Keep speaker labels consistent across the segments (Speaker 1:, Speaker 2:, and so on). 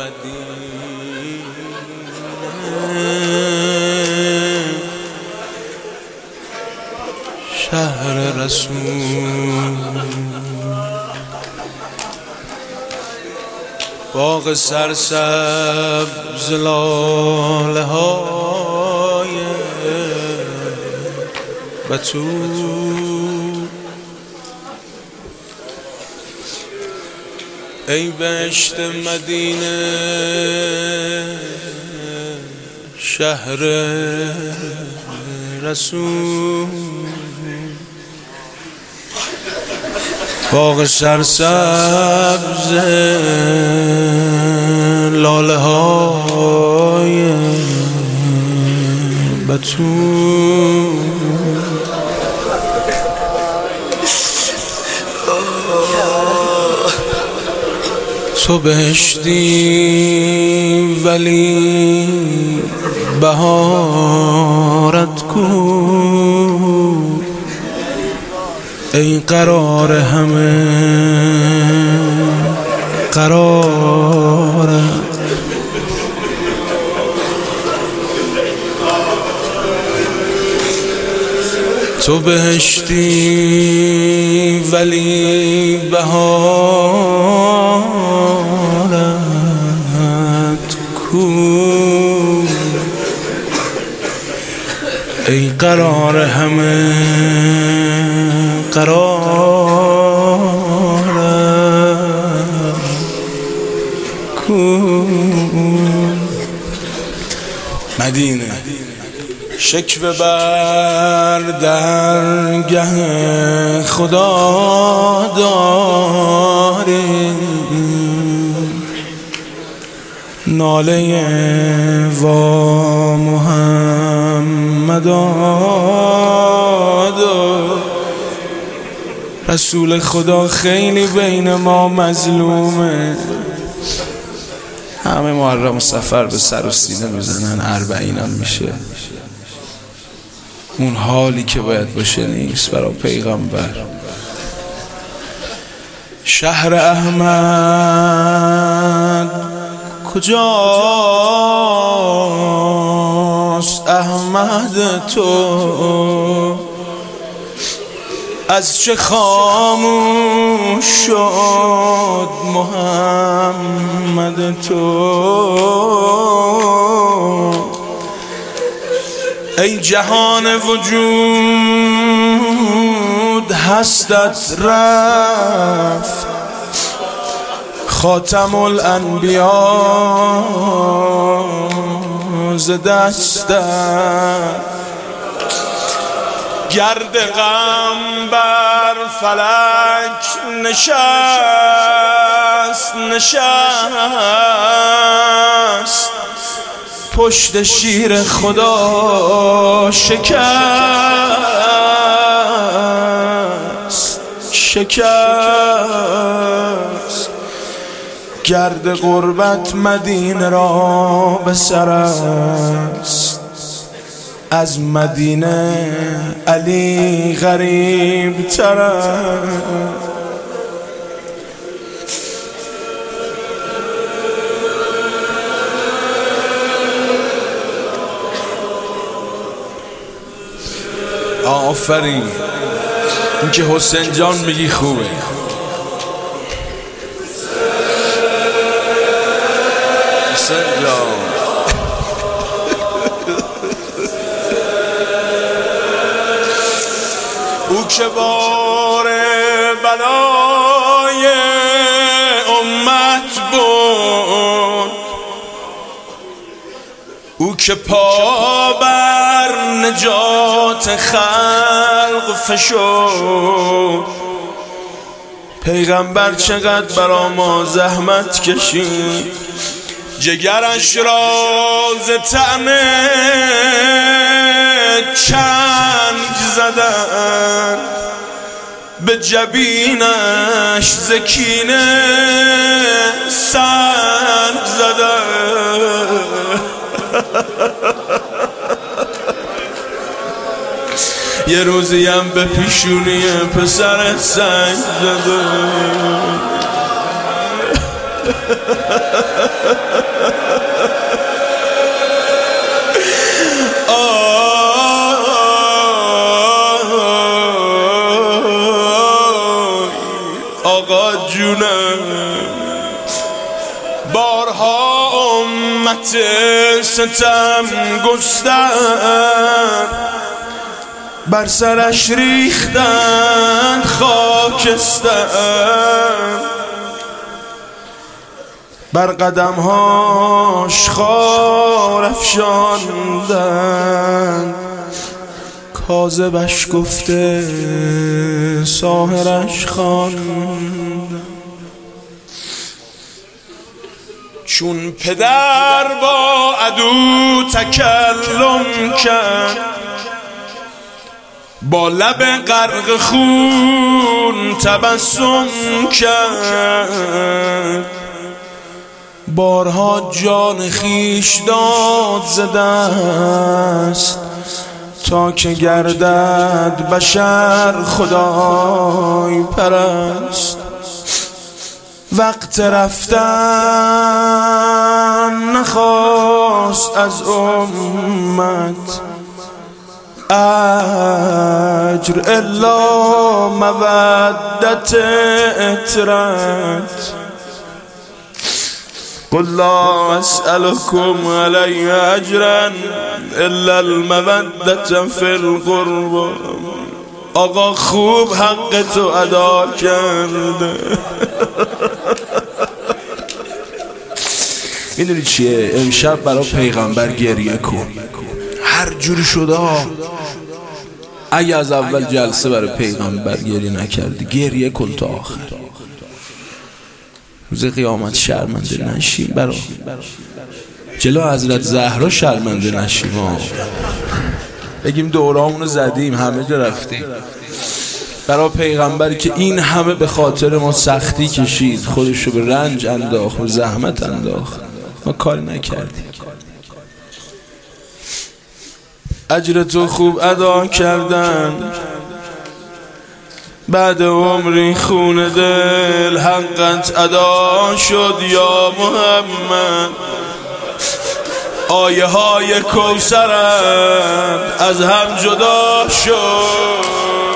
Speaker 1: شهر رسول، باغ سرسبز لاله های بتول، ای بهشت مدینه شهر رسول، باغ سرسبز لاله های بتول، تو بهشتی ولی بهارت کو، ای قرار همه قرارت، تو بهشتی ولی بهارت کو، ای قرار همه قرارت کو. مدینه شکوه بر درگه خدا داری، ناله وا محمدا رسول خدا خیلی بین ما مظلومه. همه محرم و سفر به سر و سینه میزنن، اربعین هم میشه، اون حالی که باید باشه نیست برای پیغمبر. شهر احمد کجاست احمد تو، از چه خاموش شد محمد تو، ای جهان وجود هستت رفت، خاتم الانبیا ز دستت، گرد غم بر فلک نشست، پشت شیر خدا شکست، گرد غربت مدینه را به سر است، از مدینه علی غریب تر است. آفرین، این که حسین جان میگی خوبه. حسین جان او که بار بلای امت بود، او که پا بر نجات خلق فشرد، پیغمبر چقدر برا ما زحمت کشید، جگرش را ز طعن چنگ زدن، به جبینش ز کینه سنگ زدن. یه روزی هم به پیشونی پسر سنگ زدن. آقا جونم بارها امت ستم گستر بر سرش ریختن خاکستر بر قدمهاش خار افشاندن کاذبش گفته ساحرش خواندن چون پدر با عدو تکلم کرد با لب غرق خون تبسم کرد بارها جان خویش داد ز دست تا که گردد بشر خدای پرست وقت رفتن نخواست از امت اجر الا مودت اطرت قل لا اسألكم علی اجرا الا المودت فی القربى آقا خوب حق تو ادا کرده. میدونی چیه؟ امشب برای پیغمبر گریه کن هر جوری شده. اگه از اول جلسه برای پیغمبر گریه نکردی گریه کن تا آخر. روز قیامت شرمنده نشیم، برای جلو حضرت زهرا شرمنده نشیم. بگیم دورامونو زدیم، همه جا رفتیم. برای پیغمبری که این همه به خاطر ما سختی کشید، خودشو به رنج انداخت، به زحمت انداخت، ما کاری نکردیم. اجر تو خوب ادا کردن بعد عمری خون دل حقت ادا شد یا محمد. آیه های کوثرت از هم جدا شد.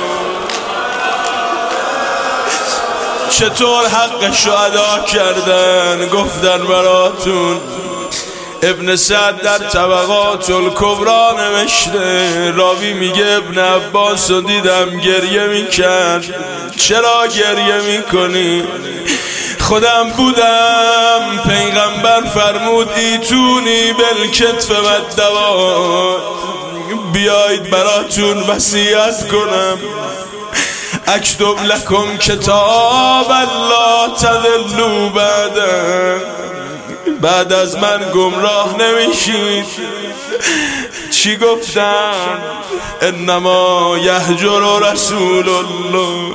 Speaker 1: چطور حقشو ادا کردن؟ گفتن براتون. ابن سعد در طبقات الکبری نوشته، راوی میگه ابن عباس رو دیدم گریه میکرد. چرا گریه میکنی؟ خودم بودم، پیغمبر فرمود ایتونی بالکتف و الدوات، بیایید براتون وصیت کنم. اکتب لکم کتاب الله تضلوا بعد از من گمراه نمیشید. چی گفتن؟ انما یهجر رسول الله.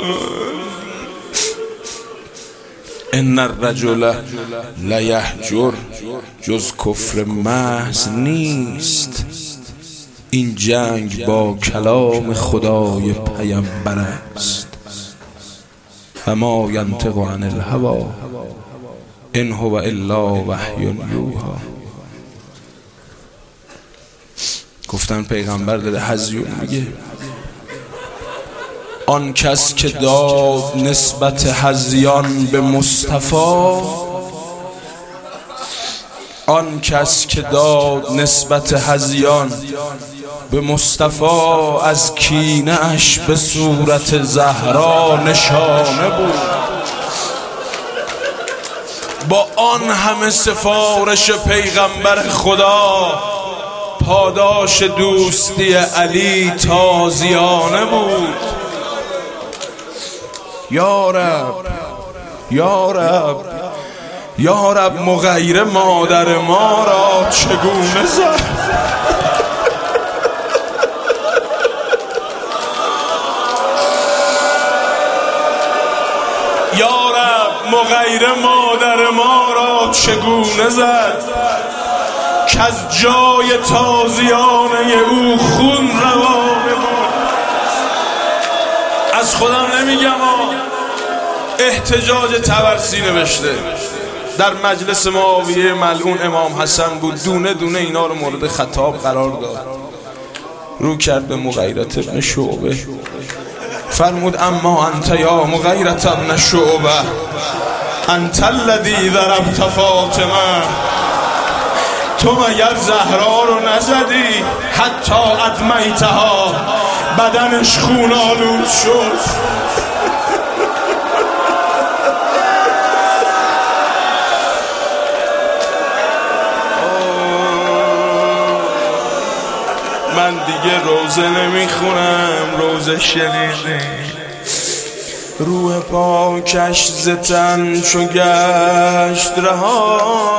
Speaker 1: ان الرجل لیهجر، جز کفر محض نیست. این جنگ با کلام خدای پیامبر است. و ما ینطق عن الهوی ان هو الا وحی یوحی. گفتن پیغمبر داره هزیون میگه. آن کس که داد نسبت هذیان به مصطفی، آن کس که داد نسبت هذیان به مصطفی، از کینه اش به صورت زهرا نشانه بود. با آن همه سفارش پیغمبر خدا، پاداش دوستی علی تازیانه بود. یا رب یا رب یا رب، مغیر مادر ما را چگونه زد؟ یا رب مغیر مادر ما را چگونه زد؟ که از جای تازیانه او خون روانه بود. از خودم نمیگم، احتجاج طبرسی نوشته. در مجلس معاویه ملعون امام حسن بود، دونه دونه اینا رو مورد خطاب قرار داد. رو کرد به مغیرة ابن شعبه، فرمود اما انت یا مغیرة ابن شعبه انت الذی ضربت فاطمه، تو مگر زهرا رو نزدی حتی ادمیتها، بدنش خون آلود شد. من دیگه روزه نمیخونم، روزه شنیده. روح پاکش زتن چو گشت رها،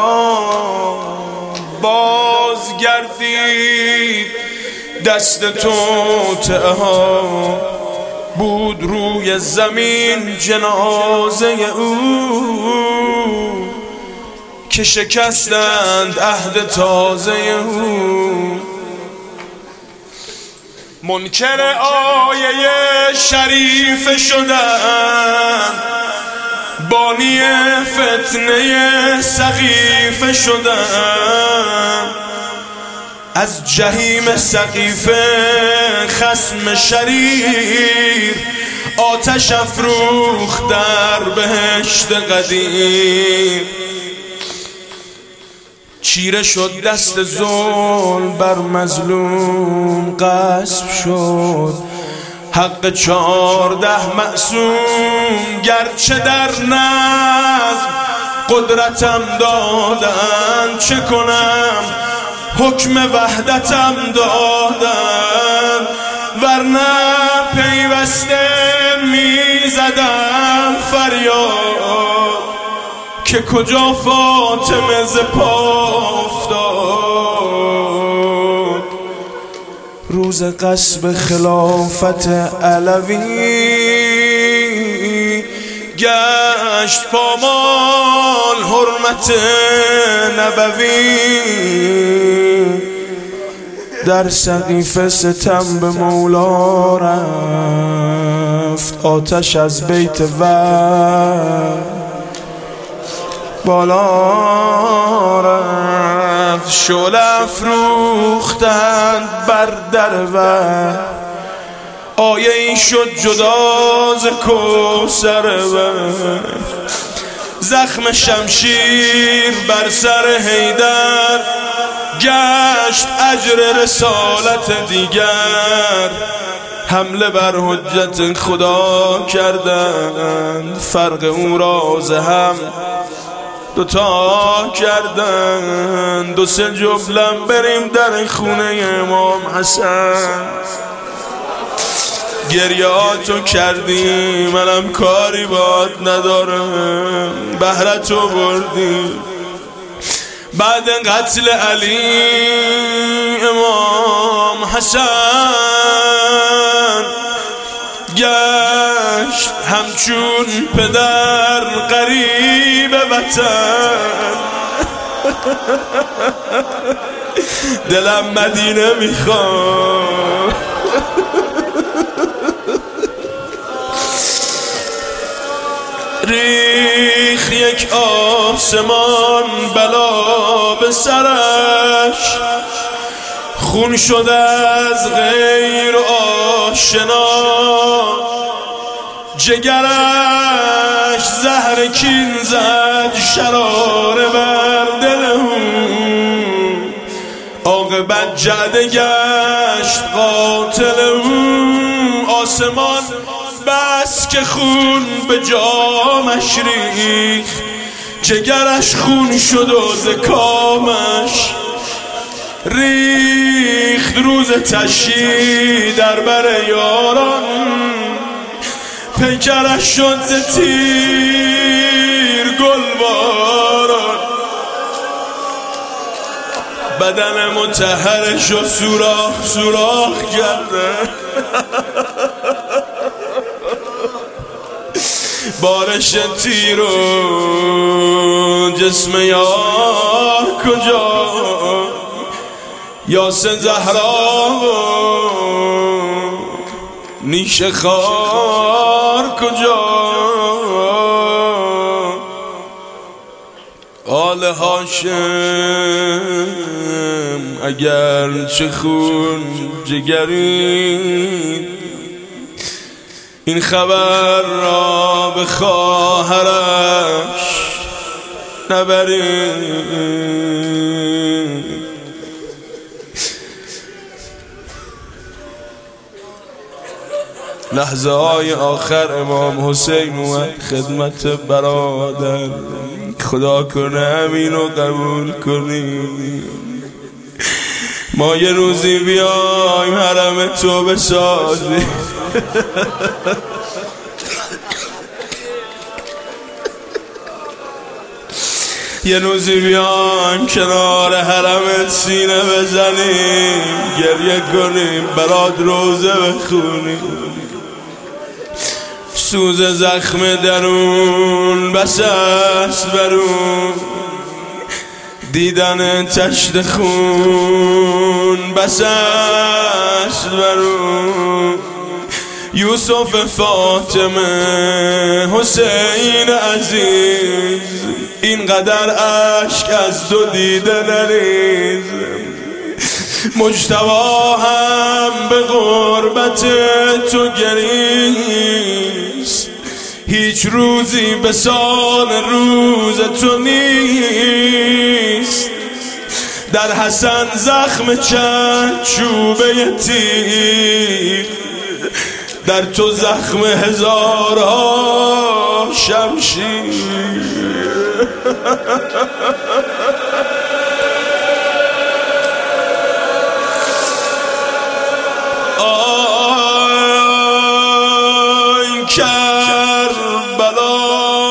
Speaker 1: باز گردید دست توطئه ها. بود روی زمین جنازه او، که شکستند عهد تازه او. منکر آیه شریف شدن، بانی فتنه سقیفه شدن. از جهیم سقیفه خصم شریر، آتش افروخت در بهشت قدیم. چیره شد دست ظلم بر مظلوم غصب شد، حق 14 معصوم گرچه در نظم قدرتم دادن. چه کنم حکم وحدتم دادن، ورنه پیوسته میزدم فریاد که کجا فاطمه ز پا افتاد. روز غصب خلافت علوی، گشت پامال حرمت نبوی. در سقیفه ستم به مولا رفت، آتش از بیت وحی بالا رفت. شعله افروختند بر در وحی، آیه ای شد جدا ز کوثر وحی. زخم شمشیر بر سر حیدر، گشت اجر رسالت دیگر. حمله بر حجت خدا کردند، فرق او را ز هم دوتا کردن. 2-3 جملم بریم در خونه امام حسن. گریهاتو کردی منم کاری باد ندارم، بهرتو بردی. بعد قتل علی امام حسن، گشت همچون پدر غریب وطن. دلم مدینه میخواد، ریخ یک آسمان بلا به سرش، خون شد از غیر آشنا. جگرش زهر کین زد شراره بر دلم، عاقبت جعده گشت قاتل او. آسمان بس که خون به جامش ریخت، جگرش خون شد و ز کامش ریخت. روز تشییع در بر یاران، پیکرش شد ز تیر گلباران. بدن مطهرش و سوراخ کرده، بارش تیر و جسم یار کجا. یاسین زهرا و نیش خار کجا. آل هاشم اگر چه خون جگری، این خبر را به خواهرش نبرید. لحظه های آخر امام حسین اومد خدمت برادر، خدا کنه همینو قبول کنی، ما یه روزی بیایم حرم تو بسازیم. یه روزی بیایم کنار حرمت سینه بزنیم، گریه کنیم، برات روزه بخونیم، سوز زخم درون بس است برون، دیدن تشت خون بس است برون. یوسف فاطمه حسین عزیز، اینقدر اشک از دو دیده نریز. مجتبی هم به غربت تو گریست، هیچ روزی به سال روز تو نیست. در حسن زخم چند چوبه تیر، در تو زخم هزارها شمشیر. آی کربلا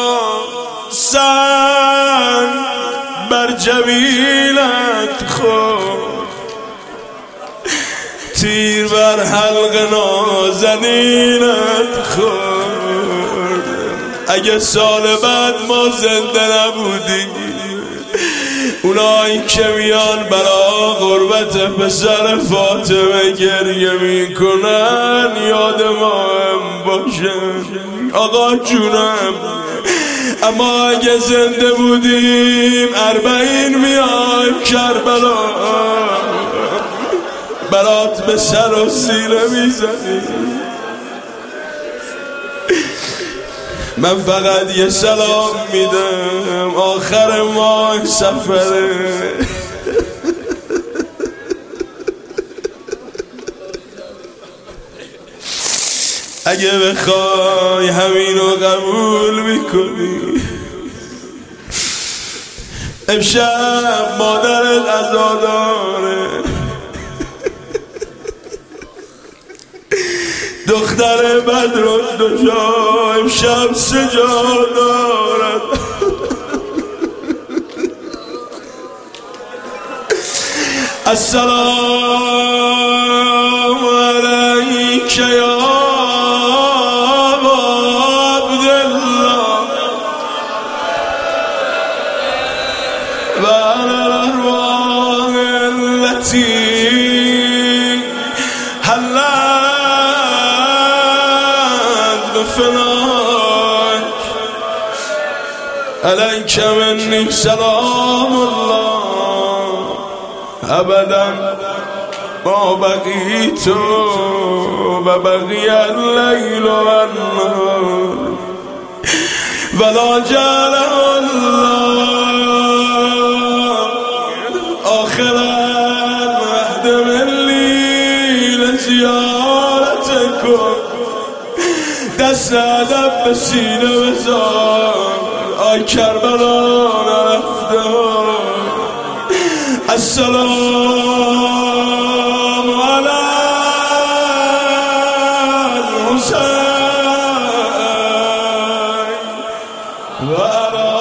Speaker 1: سنگ بر جبینت خورد، تیر بر حلق نازنینت خورد. اگه سال بعد ما زنده نبودیم، اونایی که میان برا غربت پسر فاطمه گریه میکنن یاد ما هم باشن آقا جونم. اما اگه زنده بودیم 40 میایم کربلا، برات به سر و سینه میزنیم. من فقط یه سلام میدم آخر ماه سفره. اگه بخوای همینو قبول میکنی، امشب مادرت عزاداره، دختر بدرالدجا امشب سجا دارد. السلام علیک یا عبدالله و علی الارواح التي فناك، عليك مني سلام الله أبدا ما بقيت وبقي الليل والنهار، ولا جعله الله آخرا عهد مني لزيارتكم. دست ادب به سینه بزار، آی کربلا نرفته. السلام علی الحسین و علی